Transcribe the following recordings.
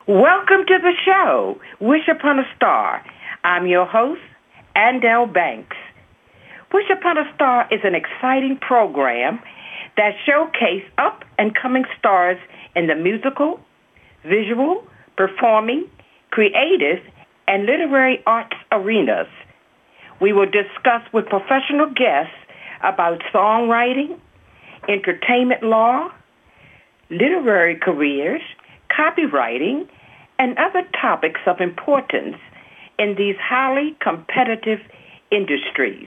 Welcome to the show, Wish Upon a Star. I'm your host, Andell Banks. Wish Upon a Star is an exciting program that showcases up-and-coming stars in the musical, visual, performing, creative, and literary arts arenas. We will discuss with professional guests about songwriting, entertainment law, literary careers, copywriting, and other topics of importance in these highly competitive industries.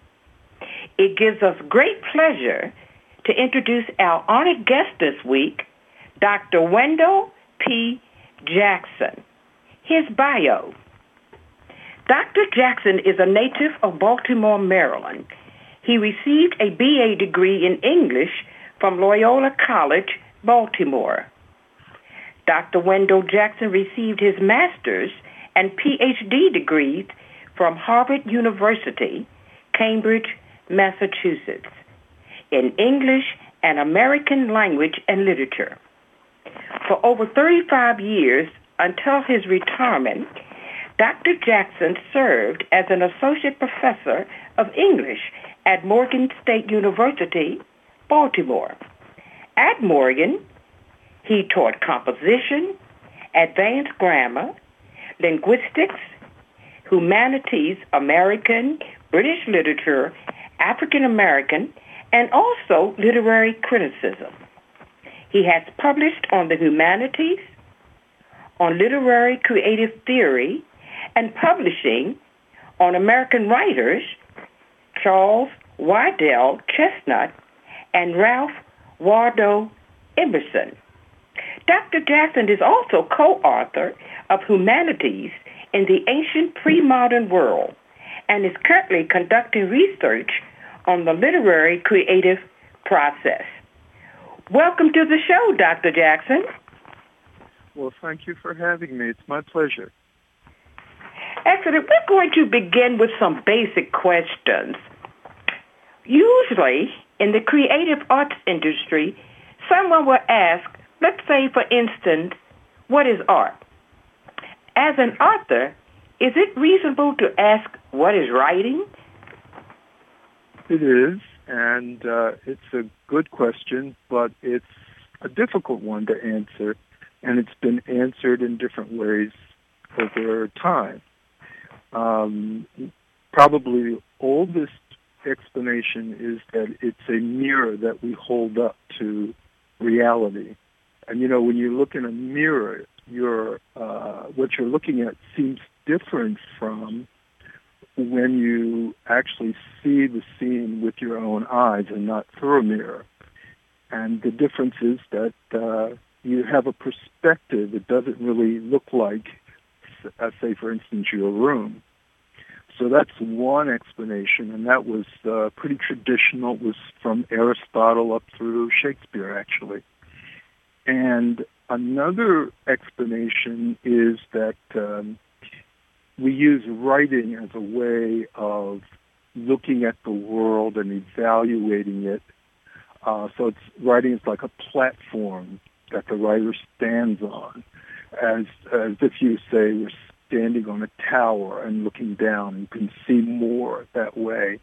It gives us great pleasure to introduce our honored guest this week, Dr. Wendell P. Jackson. His bio. Dr. Jackson is a native of Baltimore, Maryland. He received a BA degree in English from Loyola College, Baltimore. Dr. Wendell Jackson received his master's and PhD degrees from Harvard University, Cambridge, Massachusetts, in English and American language and literature. For over 35 years, until his retirement, Dr. Jackson served as an associate professor of English at Morgan State University, Baltimore. At Morgan, he taught composition, advanced grammar, linguistics, humanities, American, British literature, African American, and also literary criticism. He has published on the humanities, on literary creative theory, and publishing on American writers Charles Waddell Chestnut and Ralph Waldo Emerson. Dr. Jackson is also co-author of Humanities in the Ancient Pre-Modern World and is currently conducting research on the literary creative process. Welcome to the show, Dr. Jackson. Well, thank you for having me. It's my pleasure. Excellent. We're going to begin with some basic questions. Usually, in the creative arts industry, someone will ask, let's say, for instance, what is art? As an author, is it reasonable to ask what is writing? It is, and it's a good question, but it's a difficult one to answer, and it's been answered in different ways over time. Probably the oldest explanation is that it's a mirror that we hold up to reality. And, when you look in a mirror, what you're looking at seems different from when you actually see the scene with your own eyes and not through a mirror. And the difference is that you have a perspective. It doesn't really look like, say, for instance, your room. So that's one explanation, and that was pretty traditional. It was from Aristotle up through Shakespeare, actually. And another explanation is that we use writing as a way of looking at the world and evaluating it. So writing is like a platform that the writer stands on, as if you say we're standing on a tower and looking down. You can see more that way.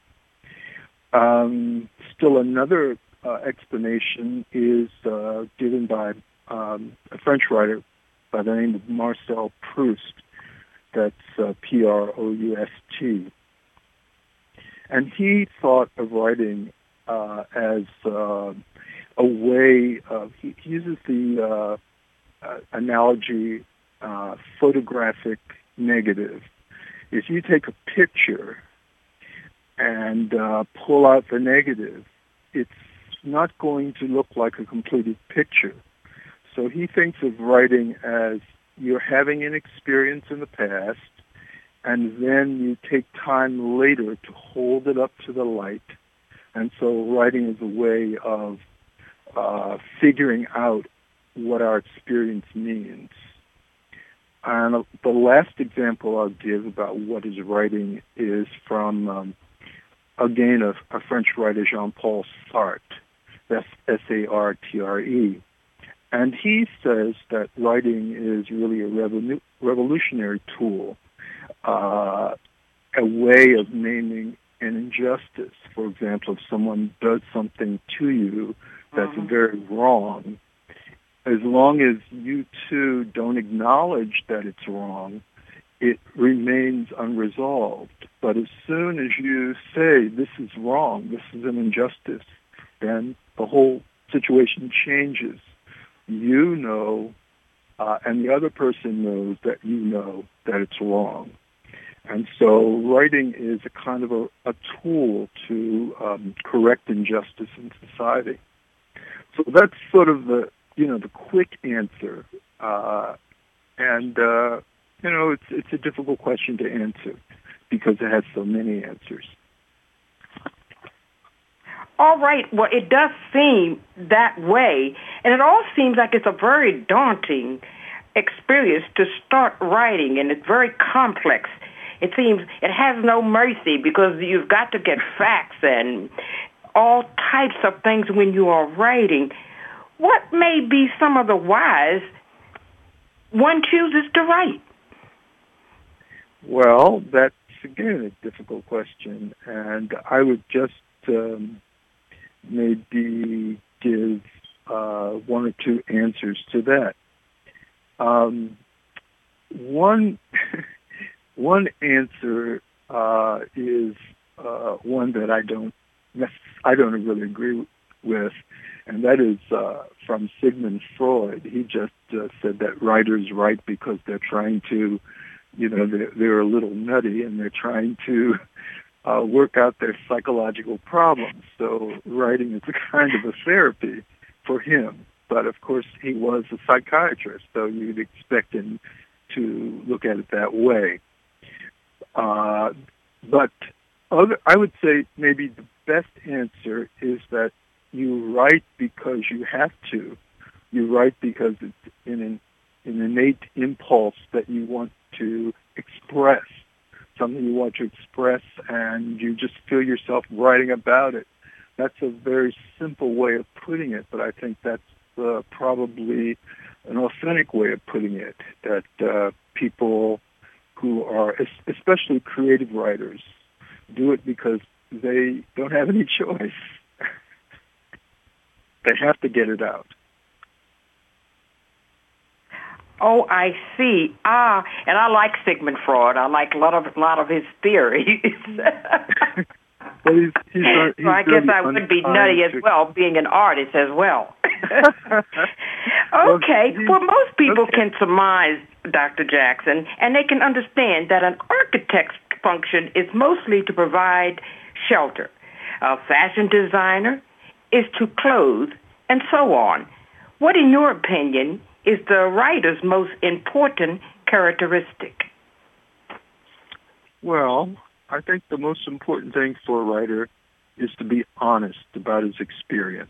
Still another explanation is given by a French writer by the name of Marcel Proust. That's Proust. And he thought of writing as a way of, he uses the analogy photographic negative. If you take a picture and pull out the negative, it's not going to look like a completed picture. So he thinks of writing as you're having an experience in the past, and then you take time later to hold it up to the light. And so writing is a way of figuring out what our experience means. And the last example I'll give about what is writing is from, again, a French writer, Jean-Paul Sartre. That's Sartre. And he says that writing is really a revolutionary tool, a way of naming an injustice. For example, if someone does something to you that's very wrong, as long as you two don't acknowledge that it's wrong, it remains unresolved. But as soon as you say, this is wrong, this is an injustice, then the whole situation changes. You know, and the other person knows that you know that it's wrong. And so writing is a kind of a tool to correct injustice in society. So that's sort of the quick answer. It's a difficult question to answer because it has so many answers. All right. Well, it does seem that way. And it all seems like it's a very daunting experience to start writing, and it's very complex. It seems it has no mercy because you've got to get facts and all types of things when you are writing. What may be some of the whys one chooses to write? Well, that's, again, a difficult question. And I would just maybe give one or two answers to that. One answer is one that I don't really agree with, and that is from Sigmund Freud. He just said that writers write because they're trying to, they're a little nutty and they're trying to work out their psychological problems. So writing is a kind of a therapy for him. But of course, he was a psychiatrist, so you'd expect him to look at it that way. But I would say maybe the best answer is that you write because you have to. You write because it's an innate impulse that you want to express, something you want to express, and you just feel yourself writing about it. That's a very simple way of putting it, but I think that's probably an authentic way of putting it, that people who are, especially creative writers, do it because they don't have any choice. They have to get it out. Oh, I see. And I like Sigmund Freud. I like a lot of his theories. Well, he's so I guess I would be nutty as well, being an artist as well. Okay. Well, most people can surmise, Dr. Jackson, and they can understand that an architect's function is mostly to provide shelter. A fashion designer is to clothe, and so on. What, in your opinion, is the writer's most important characteristic? Well, I think the most important thing for a writer is to be honest about his experience.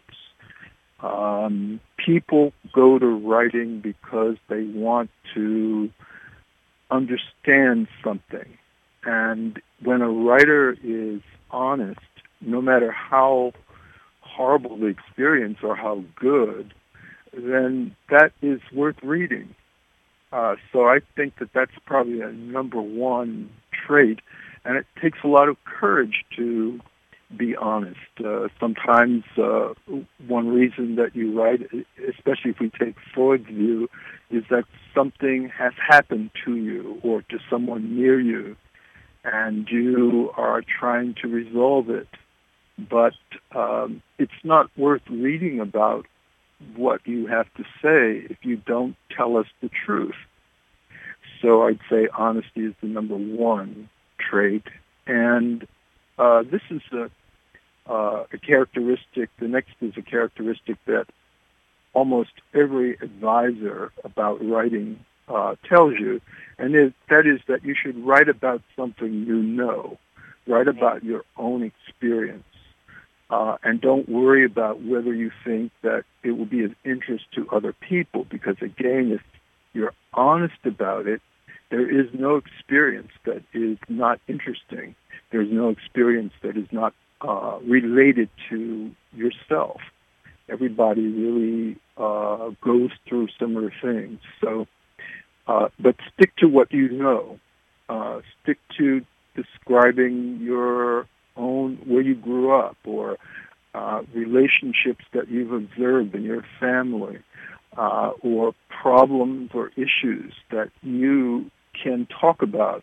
People go to writing because they want to understand something. And when a writer is honest, no matter how horrible the experience or how good, then that is worth reading. So I think that that's probably a number one trait. And it takes a lot of courage to be honest. Sometimes one reason that you write, especially if we take Freud's view, is that something has happened to you or to someone near you, and you are trying to resolve it. But it's not worth reading about what you have to say if you don't tell us the truth. So I'd say honesty is the number one trait. And this is a characteristic. The next is a characteristic that almost every advisor about writing tells you, and that is that you should write about something you know. Write about your own experience. And don't worry about whether you think that it will be of interest to other people, because, again, if you're honest about it, there is no experience that is not interesting. There's no experience that is not related to yourself. Everybody really goes through similar things. So, but stick to what you know. Stick to describing your own, where you grew up, or relationships that you've observed in your family, or problems or issues that you can talk about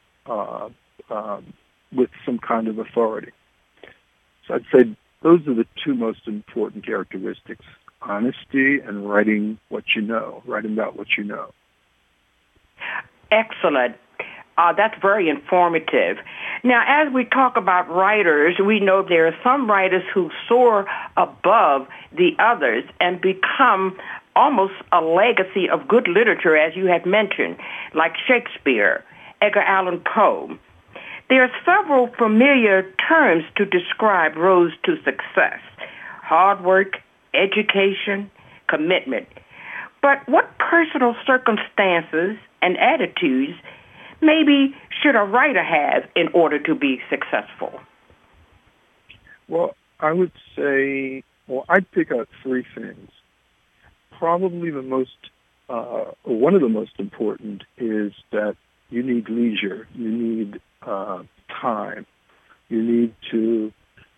with some kind of authority. So I'd say those are the two most important characteristics: honesty and writing what you know, writing about what you know. Excellent. That's very informative. Now, as we talk about writers, we know there are some writers who soar above the others and become almost a legacy of good literature, as you had mentioned, like Shakespeare, Edgar Allan Poe. There are several familiar terms to describe roads to success: hard work, education, commitment. But what personal circumstances and attitudes maybe should a writer have in order to be successful? Well, I would say, I'd pick out three things. Probably one of the most important is that you need leisure. You need time. You need to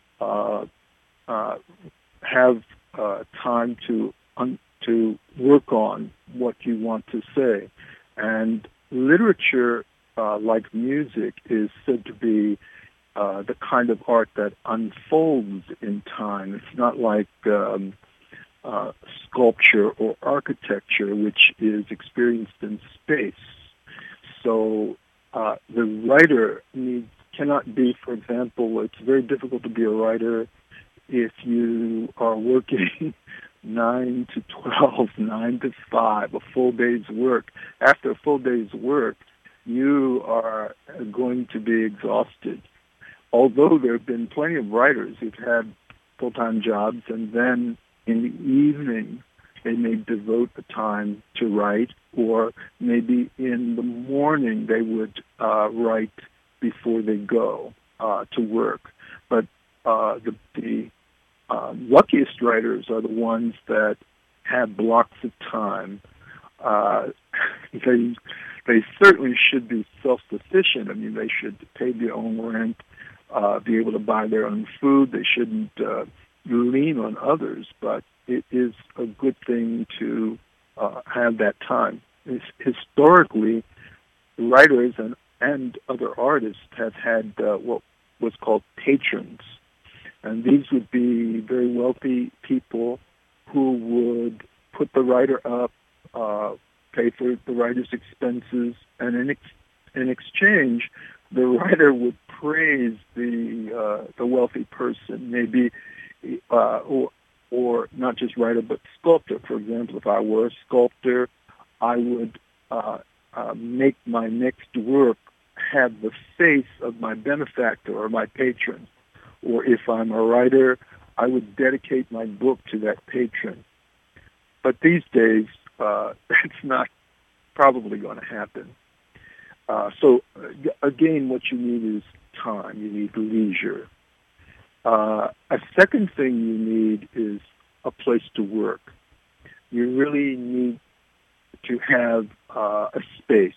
have time to work on what you want to say. And literature, like music, is said to be the kind of art that unfolds in time. It's not like sculpture or architecture, which is experienced in space. So the writer cannot be, for example, it's very difficult to be a writer if you are working 9 to 12, 9 to 5, a full day's work. After a full day's work, you are going to be exhausted. Although there have been plenty of writers who've had full-time jobs, and then in the evening they may devote the time to write, or maybe in the morning they would write before they go to work. But the luckiest writers are the ones that have blocks of time. They certainly should be self-sufficient. I mean, they should pay their own rent, be able to buy their own food. They shouldn't lean on others, but it is a good thing to have that time. Historically, writers and other artists have had what was called patrons. And these would be very wealthy people who would put the writer up, pay for the writer's expenses, and in exchange, the writer would praise the wealthy person, maybe, or not just writer, but sculptor. For example, if I were a sculptor, I would make my next work have the face of my benefactor or my patron. Or if I'm a writer, I would dedicate my book to that patron. But these days, that's not probably going to happen. So again, what you need is time. You need leisure. A second thing you need is a place to work. You really need to have a space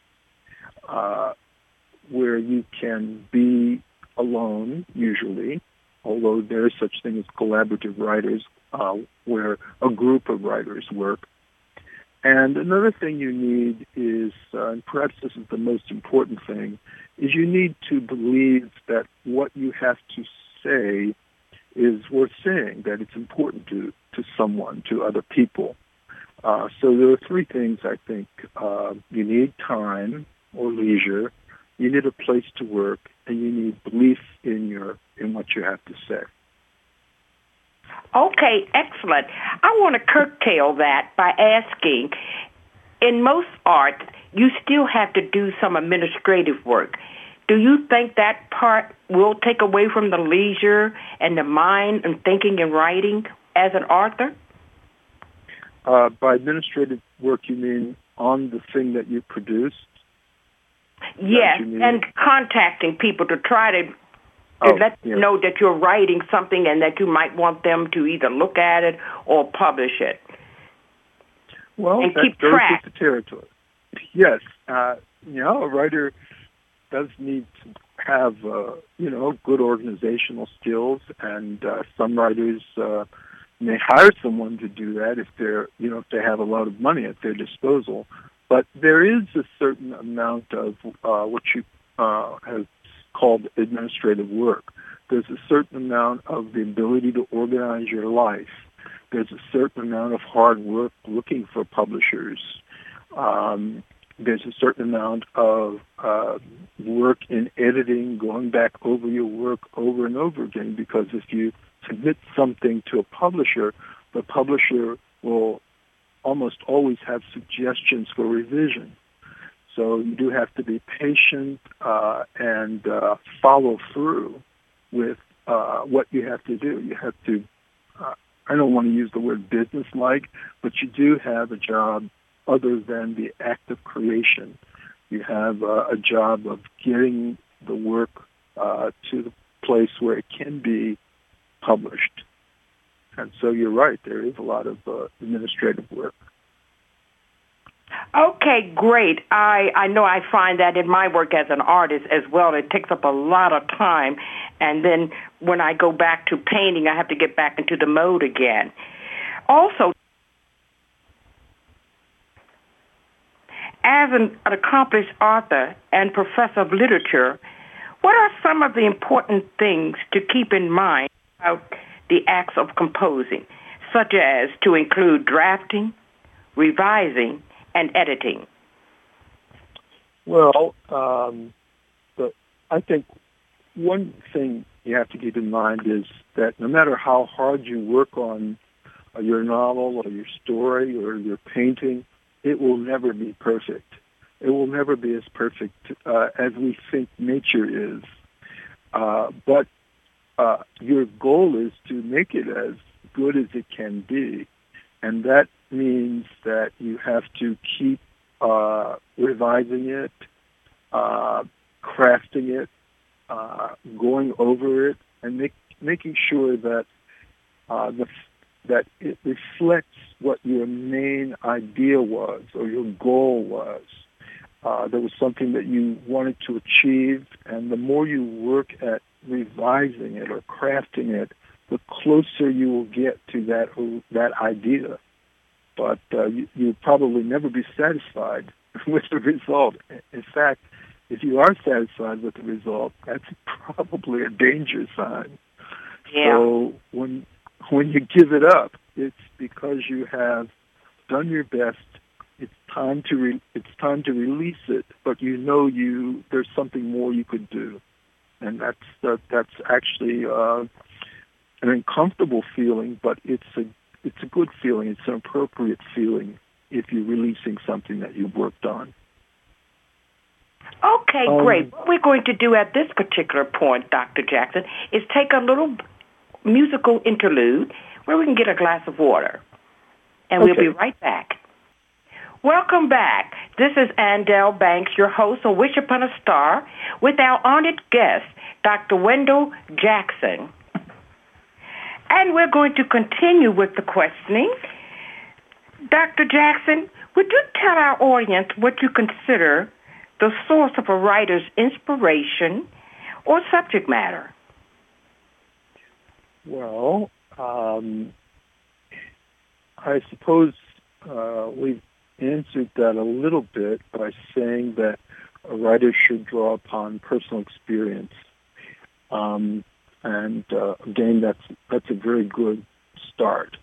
where you can be alone, usually, although there is such thing as collaborative writers, where a group of writers work. And another thing you need is, and perhaps this is the most important thing, is you need to believe that what you have to say is worth saying, that it's important to someone, to other people. So there are three things, I think. You need time or leisure, you need a place to work, and you need belief in what you have to say. Okay, excellent. I want to curtail that by asking, in most art, you still have to do some administrative work. Do you think that part will take away from the leisure and the mind and thinking and writing as an author? By administrative work, you mean on the thing that you produced? Yes, and contacting people to try to to let them know that you're writing something and that you might want them to either look at it or publish it. Well, and that keep goes track. with the territory. Yes, a writer does need to have, good organizational skills, and some writers may hire someone to do that if if they have a lot of money at their disposal. But there is a certain amount of what you have called administrative work. There's a certain amount of the ability to organize your life. There's a certain amount of hard work looking for publishers. There's a certain amount of work in editing, going back over your work over and over again, because if you submit something to a publisher, the publisher will almost always have suggestions for revision. So you do have to be patient and follow through with what you have to do. You have to, I don't want to use the word business-like, but you do have a job other than the act of creation. You have a job of getting the work to the place where it can be published. And so you're right, there is a lot of administrative work. Okay, great. I know I find that in my work as an artist as well. It takes up a lot of time. And then when I go back to painting, I have to get back into the mode again. Also, as an accomplished author and professor of literature, what are some of the important things to keep in mind about the acts of composing, such as to include drafting, revising, and editing? Well, I think one thing you have to keep in mind is that no matter how hard you work on your novel or your story or your painting, it will never be perfect. It will never be as perfect as we think nature is. But your goal is to make it as good as it can be. And that means that you have to keep revising it, crafting it, going over it, and making sure that that it reflects what your main idea was or your goal was. There was something that you wanted to achieve, and the more you work at revising it or crafting it, the closer you will get to that idea. But you'll probably never be satisfied with the result. In fact, if you are satisfied with the result, that's probably a danger sign. Yeah. So when you give it up, it's because you have done your best. It's time to release it, but there's something more you could do, and that's actually an uncomfortable feeling, but it's a good feeling. It's an appropriate feeling if you're releasing something that you've worked on. Okay, great. What we're going to do at this particular point, Dr. Jackson, is take a little musical interlude where we can get a glass of water, and We'll be right back. Welcome back. This is Andell Banks, your host of Wish Upon a Star, with our honored guest, Dr. Wendell Jackson. And we're going to continue with the questioning. Dr. Jackson, would you tell our audience what you consider the source of a writer's inspiration or subject matter? Well, I suppose we've answered that a little bit by saying that a writer should draw upon personal experience. Again, that's a very good start.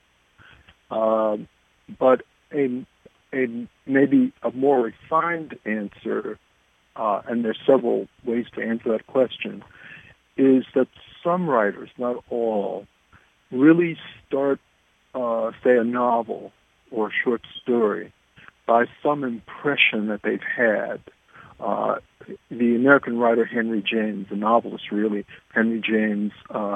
But maybe a more refined answer, and there's several ways to answer that question, is that some writers, not all, really start, say, a novel or a short story by some impression that they've had. The American writer Henry James, the novelist really, Henry James,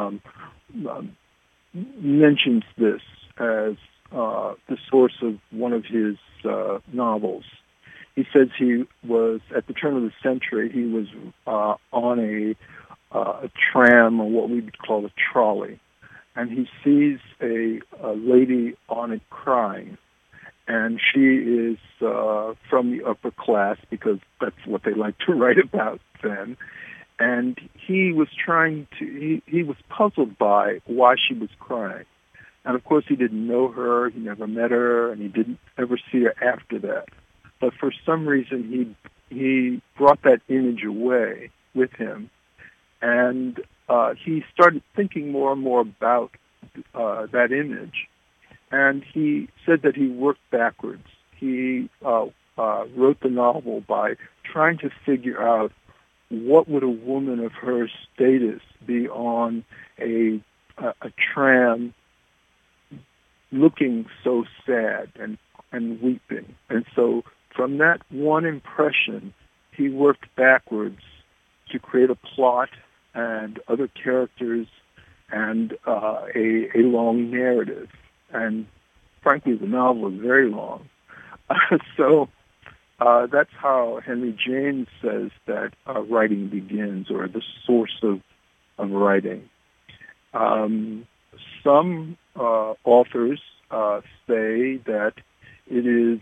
mentions this as the source of one of his novels. He says he was, at the turn of the century, he was on a tram, or what we would call a trolley, and he sees a lady on it crying. And she is from the upper class, because that's what they like to write about then. And he was he was puzzled by why she was crying. And of course he didn't know her, he never met her, and he didn't ever see her after that. But for some reason he brought that image away with him. And he started thinking more and more about that image. And he said that he worked backwards. He wrote the novel by trying to figure out what would a woman of her status be on a tram, looking so sad and weeping. And so from that one impression, he worked backwards to create a plot and other characters and a long narrative. And frankly, the novel is very long. So that's how Henry James says that writing begins, or the source of writing. Some authors say that it is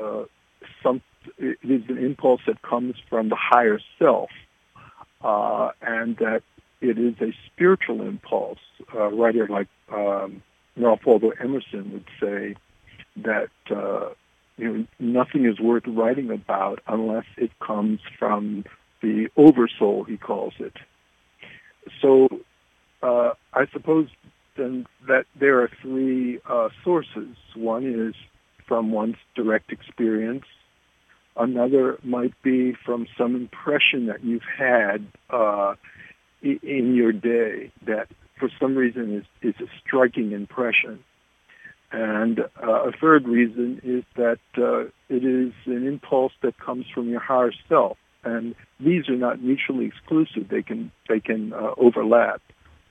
an impulse that comes from the higher self, and that it is a spiritual impulse. A writer like Ralph Waldo Emerson would say that nothing is worth writing about unless it comes from the oversoul, he calls it. So I suppose then that there are three sources. One is from one's direct experience. Another might be from some impression that you've had in your day that for some reason is a striking impression. And a third reason is that it is an impulse that comes from your higher self. And these are not mutually exclusive. They can overlap.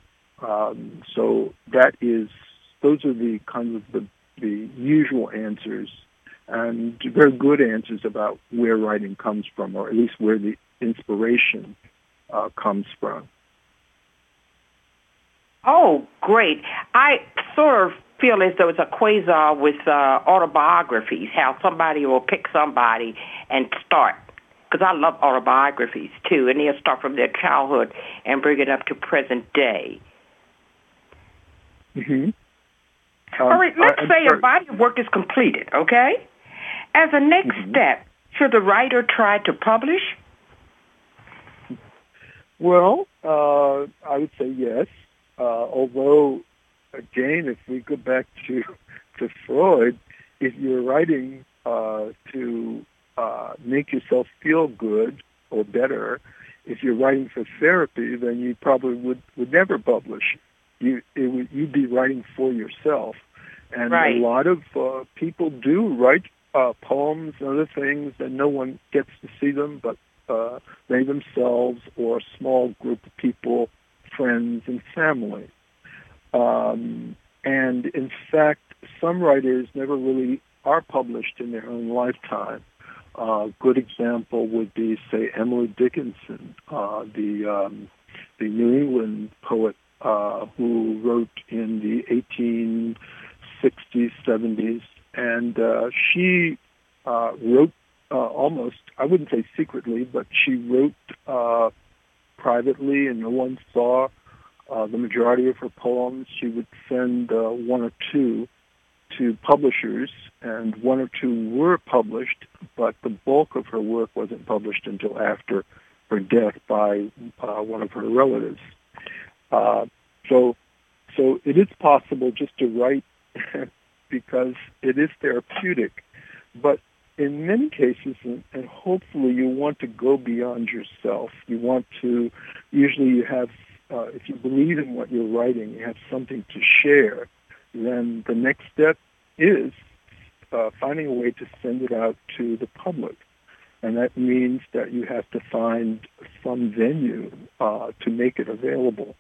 So those are the kinds of the usual answers, and very good answers about where writing comes from, or at least where the inspiration comes from. Oh, great. I sort of feel as though it's a quasar with autobiographies, how somebody will pick somebody and start. Because I love autobiographies, too, and they'll start from their childhood and bring it up to present day. Mm-hmm. All right, let's say a body of work is completed, okay? As a next step, should the writer try to publish? Well, I would say yes. Although, again, if we go back to Freud, if you're writing to make yourself feel good or better, if you're writing for therapy, then you probably would never publish. You'd be writing for yourself. And right. A lot of people do write poems and other things, and no one gets to see them but they themselves or a small group of people, friends and family. And in fact, some writers never really are published in their own lifetime. A good example would be, say, Emily Dickinson, the New England poet who wrote in the 1860s, 70s, and she wrote almost, I wouldn't say secretly, but she wrote privately, and no one saw the majority of her poems. She would send one or two to publishers, and one or two were published, but the bulk of her work wasn't published until after her death by one of her relatives. So it is possible just to write because it is therapeutic, but in many cases, and hopefully you want to go beyond yourself. You want to, usually you have, if you believe in what you're writing, you have something to share, then the next step is finding a way to send it out to the public. And that means that you have to find some venue to make it available.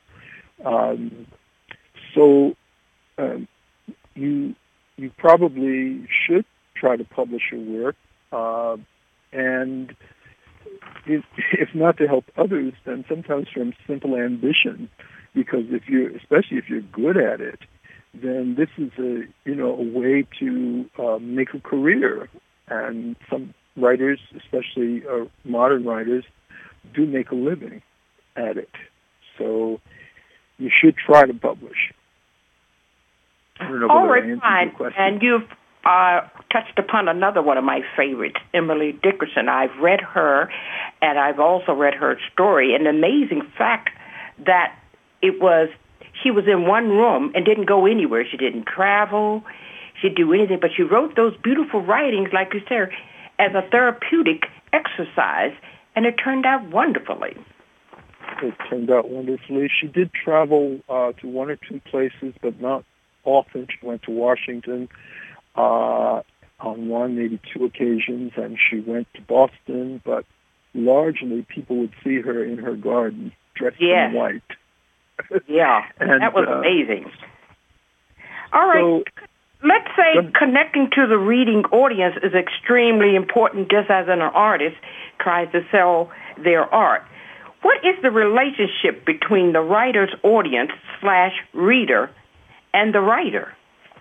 You probably should try to publish your work, and if not to help others, then sometimes from simple ambition. Because especially if you're good at it, then this is a way to make a career. And some writers, especially modern writers, do make a living at it. So you should try to publish. I don't know whether I answered your question. And you've touched upon another one of my favorites, Emily Dickerson. I've read her, and I've also read her story. An amazing fact that she was in one room and didn't go anywhere. She didn't travel. She didn't do anything, but she wrote those beautiful writings, like you said, as a therapeutic exercise, and it turned out wonderfully. It turned out wonderfully. She did travel to one or two places, but not often. She went to Washington on one, maybe two occasions, and she went to Boston, but largely people would see her in her garden, dressed in white. Yeah, and that was amazing. All right, so, let's say connecting to the reading audience is extremely important, just as an artist tries to sell their art. What is the relationship between the writer's audience / reader and the writer?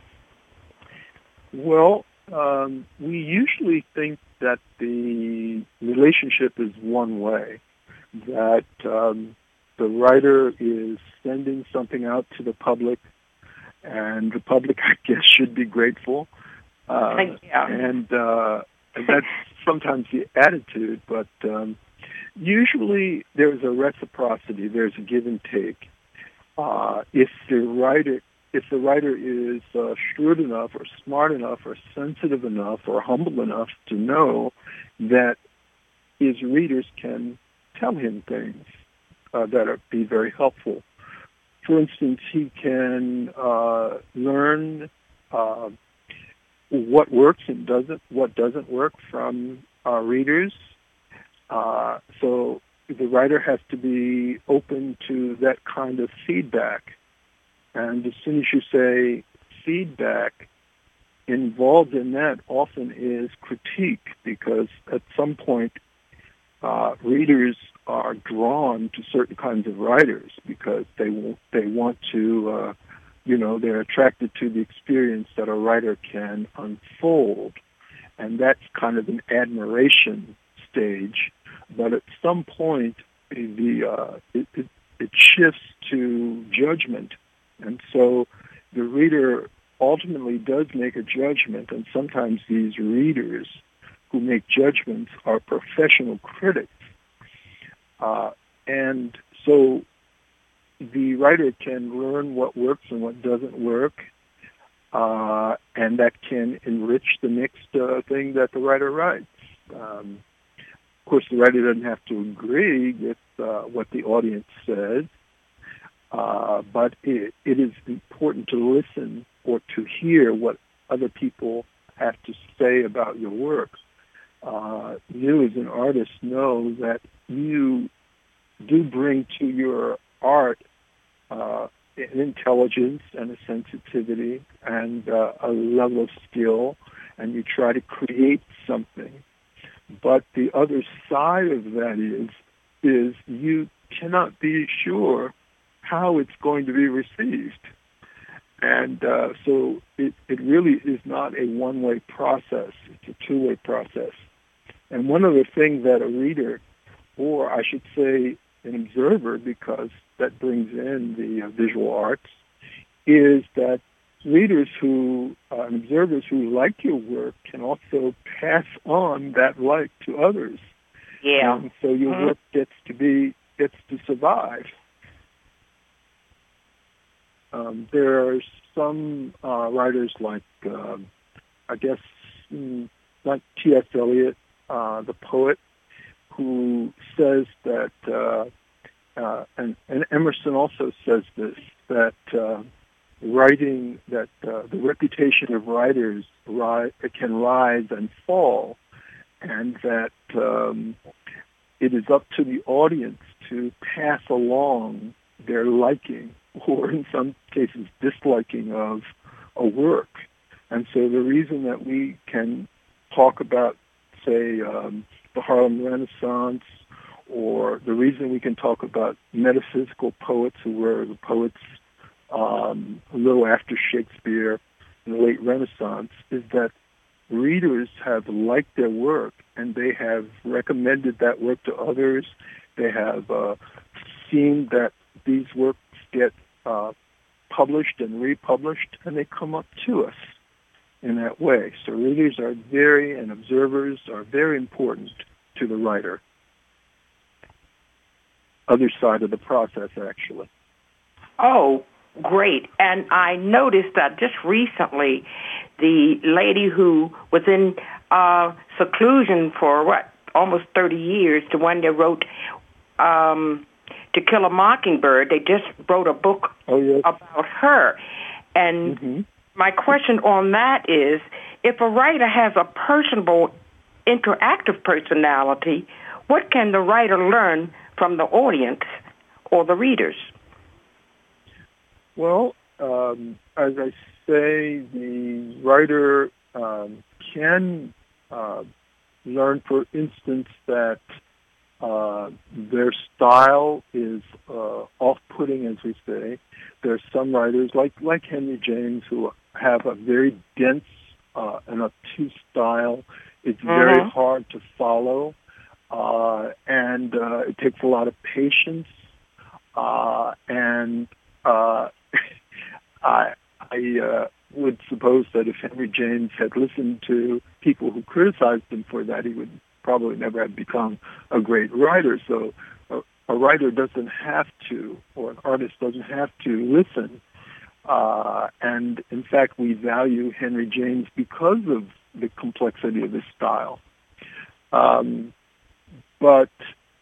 Well, we usually think that the relationship is one way, that the writer is sending something out to the public, and the public, I guess, should be grateful. And that's sometimes the attitude, but usually there's a reciprocity, there's a give and take. If the writer is shrewd enough or smart enough or sensitive enough or humble enough to know that his readers can tell him things that be very helpful. For instance, he can learn what works and what doesn't work from readers. So the writer has to be open to that kind of feedback. And as soon as you say feedback, involved in that often is critique, because at some point readers are drawn to certain kinds of writers because they want to, they're attracted to the experience that a writer can unfold. And that's kind of an admiration stage. But at some point, it shifts to judgment. And so the reader ultimately does make a judgment, and sometimes these readers who make judgments are professional critics. And so the writer can learn what works and what doesn't work, and that can enrich the next thing that the writer writes. Of course, the writer doesn't have to agree with what the audience says, but it is important to listen or to hear what other people have to say about your work. You as an artist know that you do bring to your art an intelligence and a sensitivity and a level of skill, and you try to create something. But the other side of that is you cannot be sure how it's going to be received. And so it really is not a one-way process. It's a two-way process. And one other thing that a reader, or I should say an observer, because that brings in the visual arts, is that readers and observers who like your work can also pass on that like to others. Yeah. And so your work gets to survive. There are some writers like, like T.S. Eliot, the poet, who says that, and Emerson also says this, that writing, that the reputation of writers can rise and fall, and that it is up to the audience to pass along their liking, or in some cases disliking, of a work. And so the reason that we can talk about, say, the Harlem Renaissance or the reason we can talk about metaphysical poets who were the poets a little after Shakespeare in the late Renaissance, is that readers have liked their work and they have recommended that work to others. They have seen that these works get published and republished, and they come up to us in that way. So readers are and observers are very important to the writer. Other side of the process, actually. Oh, great. And I noticed that just recently, the lady who was in seclusion for, almost 30 years, the one that wrote To Kill a Mockingbird, they just wrote a book about her. And my question on that is, if a writer has a personable, interactive personality, what can the writer learn from the audience or the readers? Well, as I say, the writer can learn, for instance, that their style is off-putting, as we say. There's some writers, like Henry James, who have a very dense and obtuse style. It's very hard to follow, and it takes a lot of patience. I would suppose that if Henry James had listened to people who criticized him for that, he would probably never have become a great writer. So a writer doesn't have to, or an artist doesn't have to listen. And in fact, we value Henry James because of the complexity of his style. But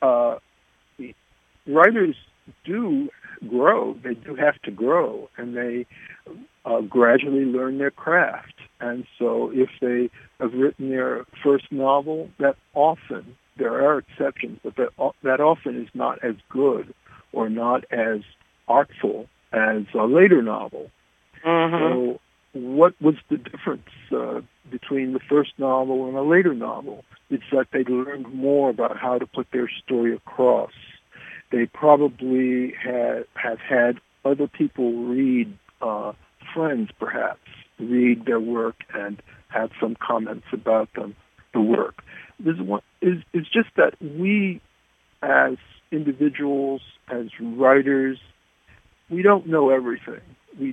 writers do grow. They do have to grow, and they gradually learn their craft. And so if they have written their first novel, that often, there are exceptions, but that often is not as good or not as artful as a later novel. So what was the difference between the first novel and a later novel? It's that they learned more about how to put their story across. They probably have had other people read, friends perhaps, read their work and have some comments about the work. It's just that we, as individuals, as writers, we don't know everything. We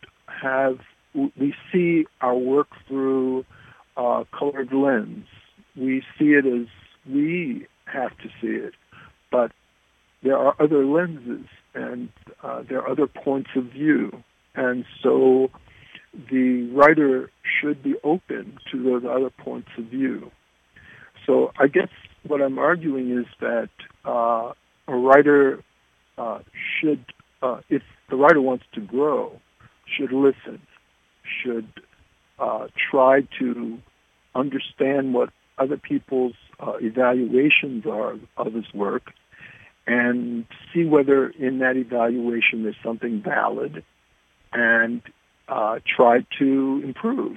see our work through a colored lens. We see it as we have to see it, but there are other lenses and there are other points of view. And so the writer should be open to those other points of view. So I guess what I'm arguing is that a writer should, if the writer wants to grow, should listen, should try to understand what other people's evaluations are of his work, and see whether in that evaluation there's something valid, and try to improve.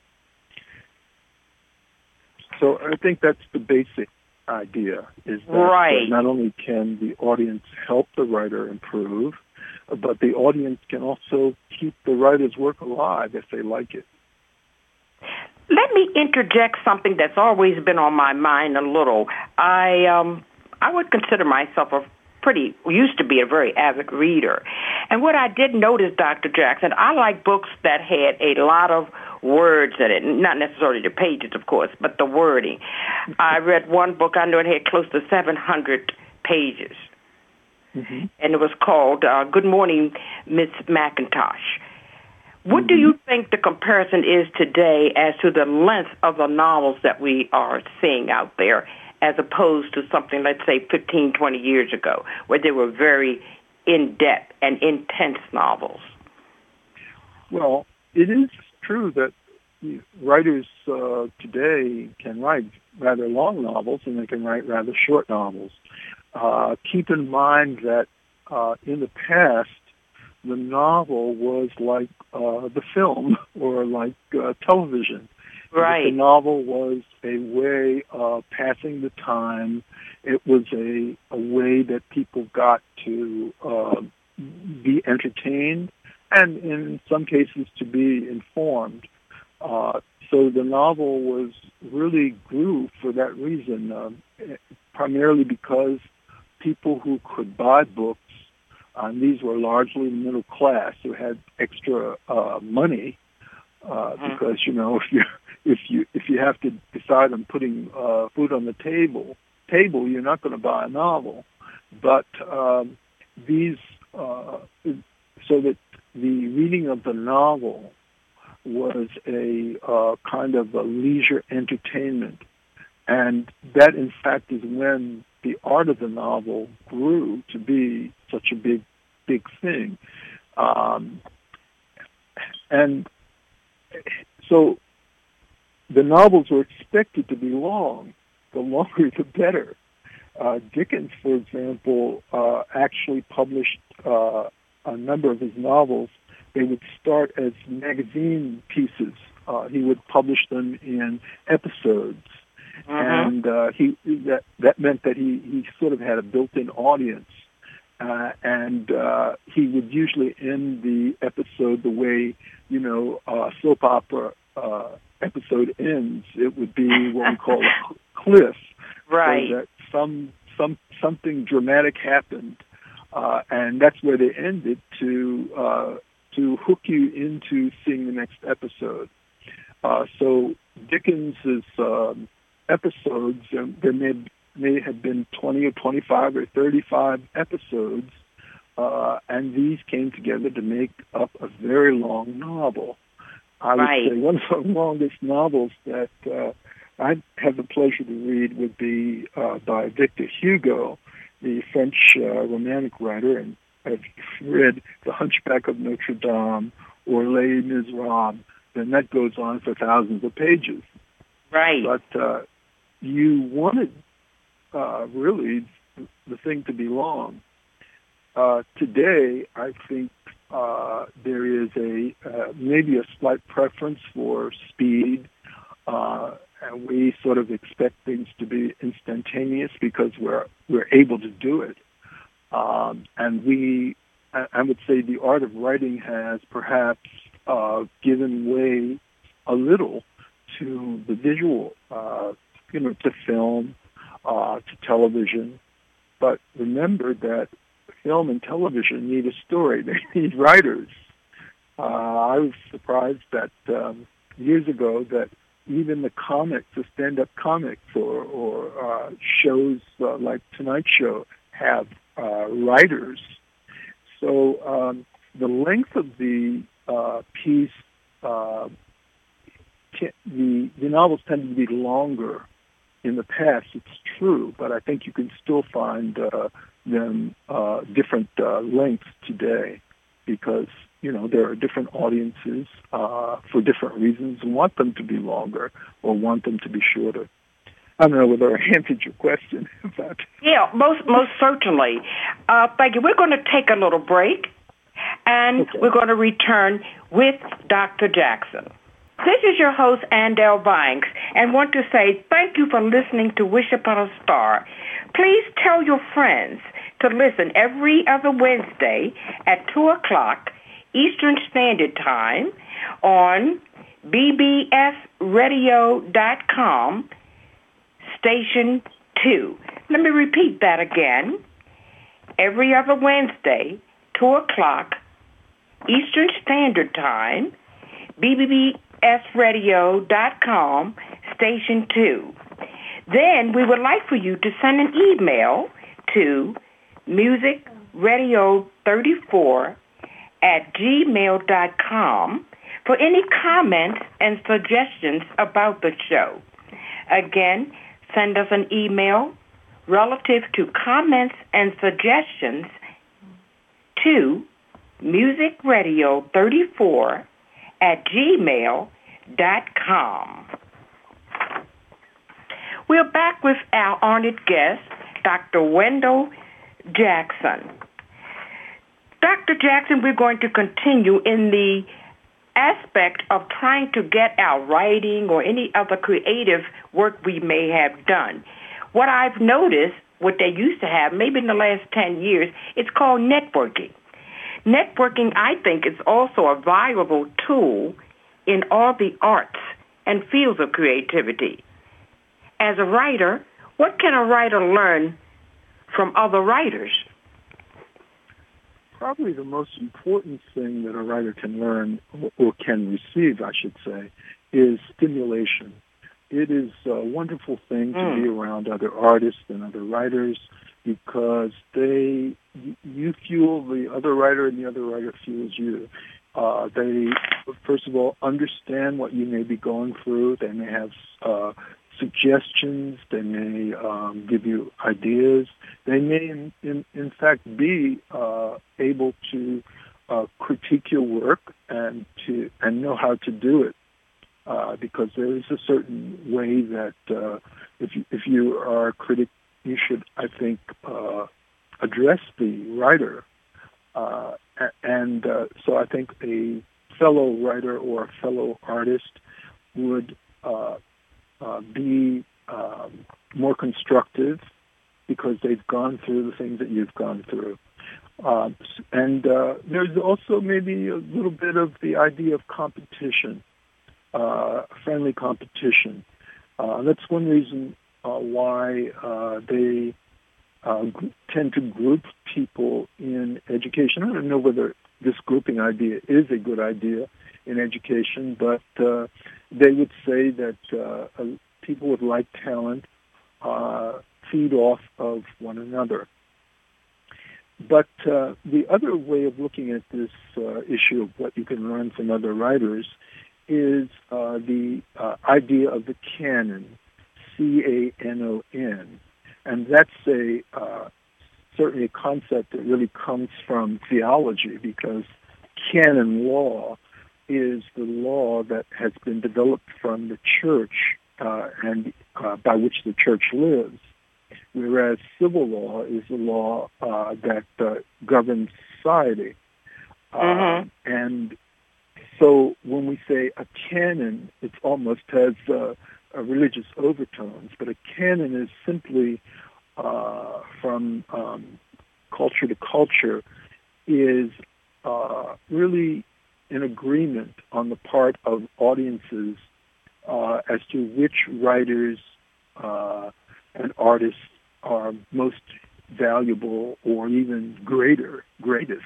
So I think that's the basic idea, is that not only can the audience help the writer improve, but the audience can also keep the writer's work alive if they like it. Let me interject something that's always been on my mind a little. I would consider myself used to be a very avid reader. And what I did notice, Dr. Jackson, I like books that had a lot of words in it, not necessarily the pages, of course, but the wording. I read one book, I know it had close to 700 pages. And it was called Good Morning, Miss McIntosh. What do you think the comparison is today as to the length of the novels that we are seeing out there, as opposed to something, let's say, 15, 20 years ago, where they were very in-depth and intense novels? Well, it is true that writers today can write rather long novels and they can write rather short novels. Keep in mind that in the past, the novel was like the film or like television. Right. The novel was a way of passing the time It was a way that people got to be entertained and in some cases to be informed. So the novel really grew for that reason, primarily because people who could buy books, and these were largely the middle class who had extra money, because if you have to decide on putting food on the table, you're not going to buy a novel. But so that the reading of the novel was a kind of a leisure entertainment. And that, in fact, is when the art of the novel grew to be such a big thing. And so the novels were expected to be long. The longer, the better. Dickens, for example, actually published a number of his novels. They would start as magazine pieces. He would publish them in episodes. And that meant that he sort of had a built-in audience. And he would usually end the episode the way, a soap opera episode ends. It would be what we call a cliff. Right. So that something dramatic happened, and that's where they ended to hook you into seeing the next episode. So Dickens's episodes, there may have been 20 or 25 or 35 episodes, and these came together to make up a very long novel. I would say one of the longest novels that I have the pleasure to read would be by Victor Hugo, the French romantic writer, and I've read The Hunchback of Notre Dame or Les Miserables, then that goes on for thousands of pages. Right. But you wanted really the thing to be long. Today, I think there is maybe a slight preference for speed, and we sort of expect things to be instantaneous because we're able to do it. And I would say the art of writing has perhaps given way a little to the visual, to film, to television. But remember that film and television need a story. They need writers. I was surprised that years ago that even the comics, the stand-up comics or shows like Tonight Show have writers. So the length of the piece, the novels tend to be longer in the past. It's true, but I think you can still find them different lengths today because there are different audiences for different reasons who want them to be longer or want them to be shorter. I don't know whether I answered your question. But yeah, most certainly. Thank you. We're going to take a little break, and we're going to return with Dr. Jackson. This is your host, Andel Banks, and want to say thank you for listening to Wish Upon a Star. Please tell your friends to listen every other Wednesday at 2 o'clock Eastern Standard Time on bbsradio.com, Station 2. Let me repeat that again. Every other Wednesday, 2 o'clock Eastern Standard Time, bbsradio.com, Station 2. Then we would like for you to send an email to musicradio34@gmail.com for any comments and suggestions about the show. Again, send us an email relative to comments and suggestions to musicradio34@gmail.com. We're back with our honored guest, Dr. Wendell Jackson. Dr. Jackson, we're going to continue in the aspect of trying to get our writing or any other creative work we may have done. What I've noticed what they used to have, maybe in the last 10 years. It's called networking. Networking, I think, is also a valuable tool in all the arts and fields of creativity. As a writer, what can a writer learn from other writers? Probably the most important thing that a writer can learn, or can receive, I should say, is stimulation. It is a wonderful thing to be around other artists and other writers, because you fuel the other writer and the other writer fuels you. They, first of all, understand what you may be going through. They may have suggestions. They may give you ideas. They may, in fact, be able to critique your work and know how to do it. Because there is a certain way that if you are a critic, you should, I think, address the writer. So I think a fellow writer or a fellow artist would be more constructive because they've gone through the things that you've gone through. And there's also maybe a little bit of the idea of competition. Friendly competition. That's one reason why they tend to group people in education. I don't know whether this grouping idea is a good idea in education, but they would say that people with like talent feed off of one another. But the other way of looking at this issue of what you can learn from other writers is the idea of the canon, C-A-N-O-N. And that's certainly a concept that really comes from theology, because canon law is the law that has been developed from the church and by which the church lives, whereas civil law is the law that governs society. And so when we say a canon, it almost has religious overtones, but a canon is simply from culture to culture is really an agreement on the part of audiences as to which writers and artists are most valuable or even greatest.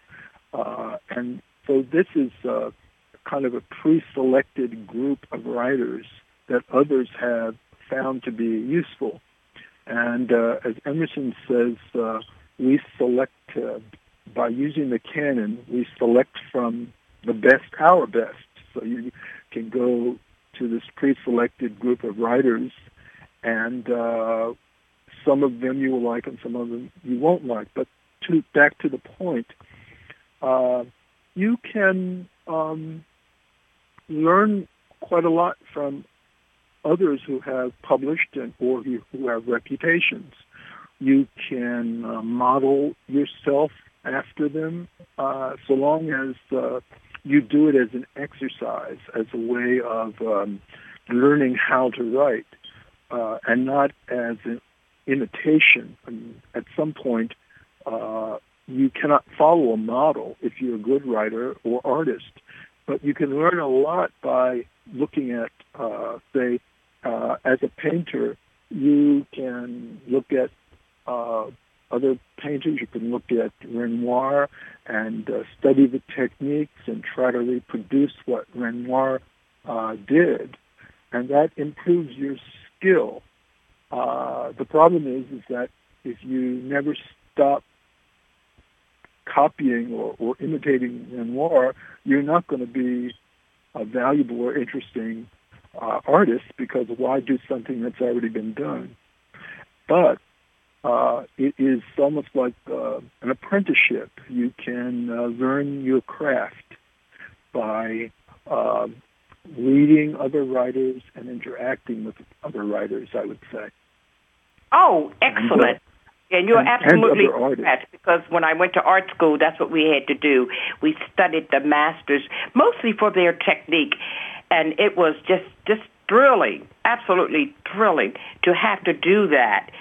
And so this is kind of a pre-selected group of writers that others have found to be useful. And as Emerson says, we select, by using the canon, we select from the best, our best. So you can go to this pre-selected group of writers, and some of them you will like and some of them you won't like. But back to the point, you can learn quite a lot from others who have published or who have reputations. You can model yourself after them, so long as you do it as an exercise, as a way of learning how to write, and not as an imitation. I mean, at some point, you cannot follow a model if you're a good writer or artist, but you can learn a lot by looking at, say, as a painter, you can look at other painters. You can look at Renoir and study the techniques and try to reproduce what Renoir did, and that improves your skill. The problem is that if you never stop copying or imitating Renoir, you're not going to be a valuable or interesting artist, because why do something that's already been done? But it is almost like an apprenticeship. You can learn your craft by reading other writers and interacting with other writers, I would say. Oh, excellent. And you're absolutely correct, because when I went to art school, that's what we had to do. We studied the masters, mostly for their technique, and it was just thrilling, absolutely thrilling to have to do that.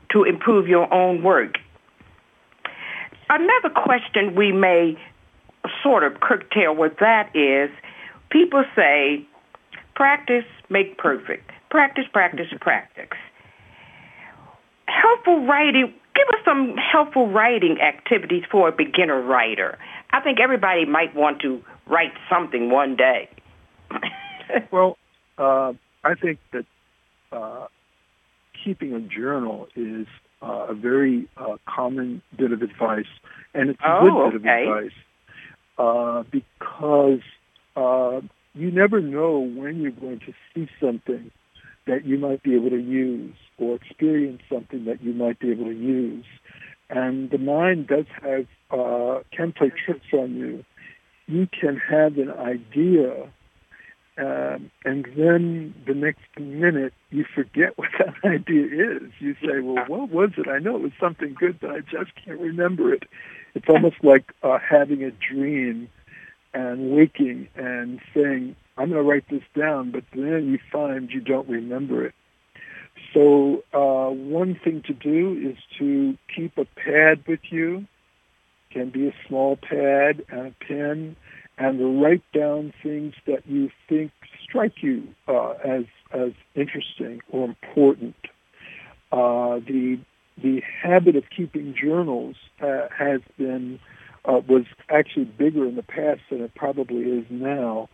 to improve your own work. Another question we may sort of curtail with that is, people say, practice make perfect. Practice, practice, practice. Helpful writing, give us some helpful writing activities for a beginner writer. I think everybody might want to write something one day. Well, I think that keeping a journal is a very common bit of advice, and it's a good bit of advice because you never know when you're going to see something that you might be able to use or experience something that you might be able to use. And the mind does have, can play tricks on you. You can have an idea, and then the next minute you forget what that idea is. You say, well, what was it? I know it was something good, but I just can't remember it. It's almost like having a dream and waking and saying, I'm going to write this down, but then you find you don't remember it. So one thing to do is to keep a pad with you. It can be a small pad and a pen, and to write down things that you think strike you as interesting or important. The habit of keeping journals has been was actually bigger in the past than it probably is now.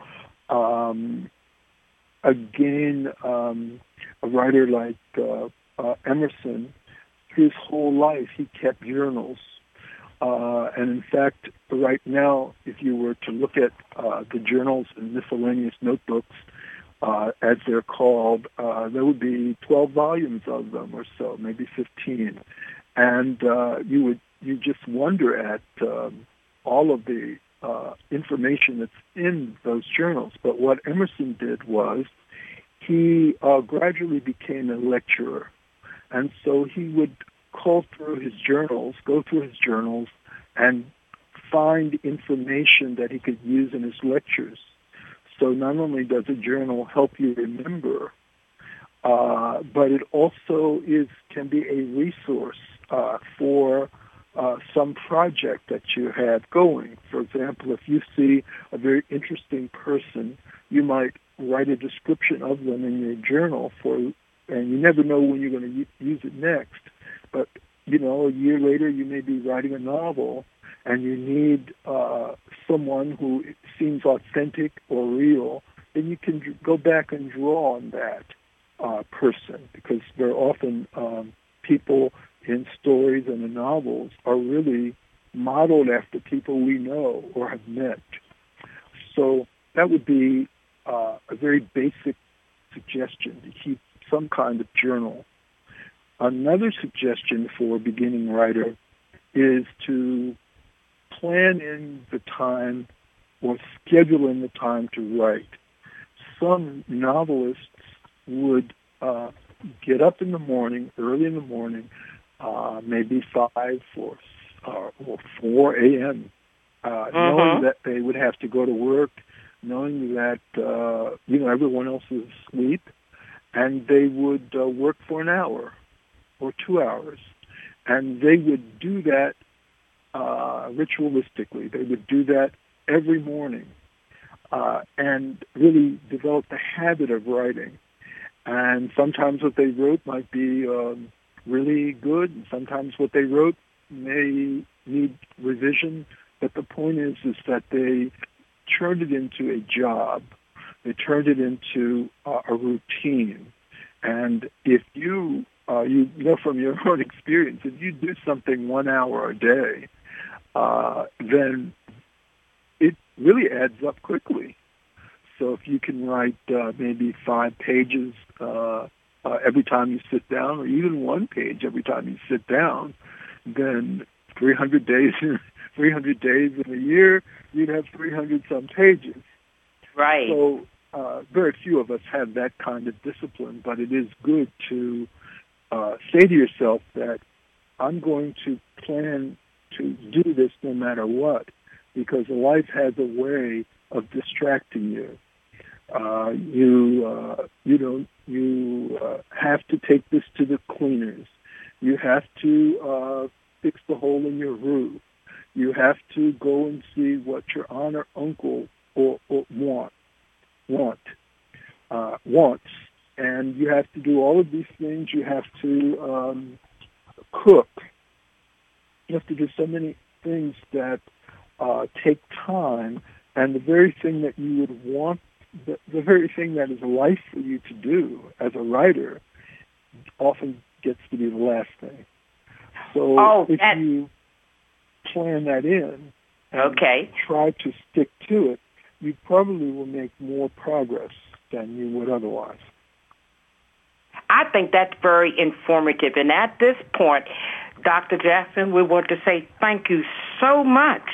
Again, a writer like Emerson, his whole life he kept journals. And in fact, right now, if you were to look at the journals and miscellaneous notebooks, as they're called, there would be 12 volumes of them or so, maybe 15. And you just wonder at all of the information that's in those journals. But what Emerson did was he gradually became a lecturer. And so he would go through his journals, and find information that he could use in his lectures. So not only does a journal help you remember, but it also can be a resource for some project that you have going. For example, if you see a very interesting person, you might write a description of them in your journal and you never know when you're going to use it next. But, a year later you may be writing a novel and you need someone who seems authentic or real, then you can go back and draw on that person, because very often people in stories and in novels are really modeled after people we know or have met. So that would be a very basic suggestion, to keep some kind of journal. Another suggestion for a beginning writer is to plan in the time or schedule in the time to write. Some novelists would get up in the morning, early in the morning, maybe 5 or 4 a.m., knowing that they would have to go to work, knowing that everyone else is asleep, and they would work for an hour or 2 hours, and they would do that ritualistically. They would do that every morning, and really develop the habit of writing. And sometimes what they wrote might be really good, and sometimes what they wrote may need revision. But the point is that they turned it into a job. They turned it into a routine. And if you know from your own experience, if you do something 1 hour a day, then it really adds up quickly. So if you can write maybe 5 pages every time you sit down, or even 1 page every time you sit down, then 300 days in a year, you'd have 300 some pages. Right. So very few of us have that kind of discipline, but it is good to say to yourself that I'm going to plan to do this no matter what, because life has a way of distracting you. You have to take this to the cleaners. You have to fix the hole in your roof. You have to go and see what your aunt or uncle wants, and you have to do all of these things. You have to cook. You have to do so many things that take time, and the very thing that you would want, the very thing that is life for you to do as a writer, often gets to be the last thing. So if you plan that in and try to stick to it, you probably will make more progress than you would otherwise. I think that's very informative. And at this point, Dr. Jackson, we want to say thank you so much.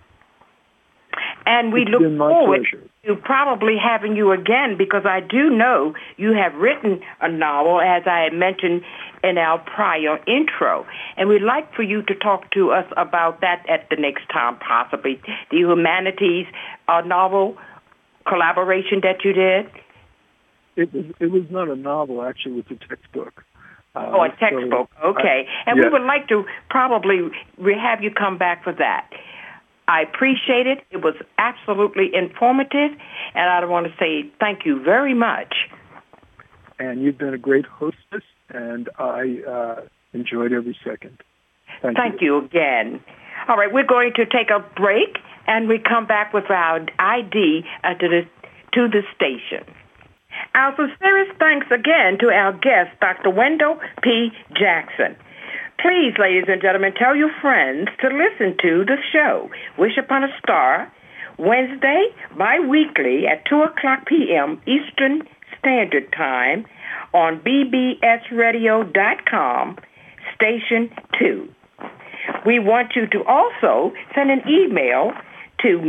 And we look forward to probably having you again, because I do know you have written a novel, as I had mentioned in our prior intro. And we'd like for you to talk to us about that at the next time, possibly. The humanities novel collaboration that you did? It was not a novel, actually. It was a textbook. A textbook. Okay. And we would like to probably have you come back for that. I appreciate it. It was absolutely informative, and I want to say thank you very much. And you've been a great hostess, and I enjoyed every second. Thank you again. All right, we're going to take a break, and we come back with our ID to the station. Our sincerest thanks again to our guest, Dr. Wendell P. Jackson. Please, ladies and gentlemen, tell your friends to listen to the show, Wish Upon a Star, Wednesday, bi-weekly at 2 o'clock p.m. Eastern Standard Time on bbsradio.com, Station 2. We want you to also send an email to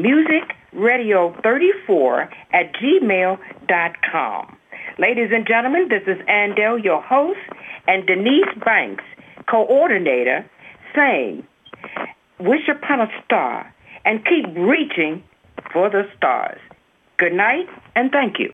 musicradio34@gmail.com. Ladies and gentlemen, this is Andel, your host, and Denise Banks, coordinator, saying, wish upon a star and keep reaching for the stars. Good night, and thank you.